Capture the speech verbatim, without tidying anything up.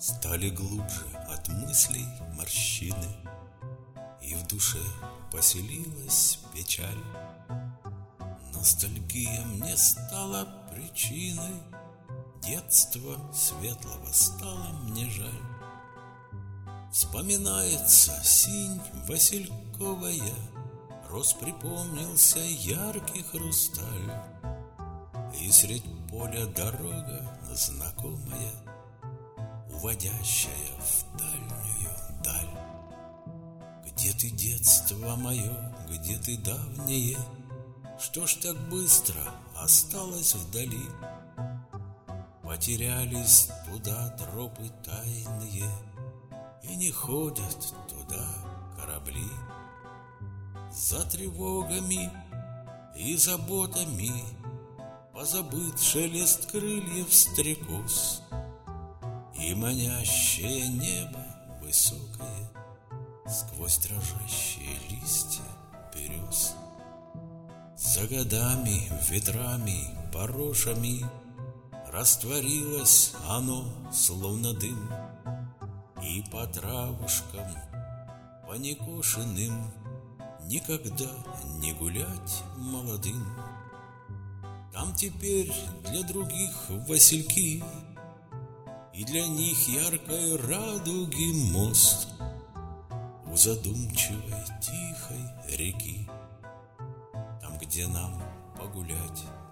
Стали глубже от мыслей морщины, и в душе поселилась печаль. Ностальгия мне стала причиной, детства светлого стало мне жаль. Вспоминается синь васильковая, рос припомнился яркий хрусталь, и средь поля дорога знакомая, уводящая в дальнюю даль. Где ты, детство мое, где ты, давнее? Что ж так быстро осталось вдали? Потерялись туда тропы тайные, и не ходят туда корабли. За тревогами и заботами позабыт шелест крыльев стрекоз, и манящее небо высокое сквозь дрожащие листья берез. За годами, ветрами, порошами растворилось оно, словно дым, и по травушкам, по некошенным, никогда не гулять молодым. Там теперь для других васильки, и для них яркой радуги мост у задумчивой тихой реки, там, где нам погулять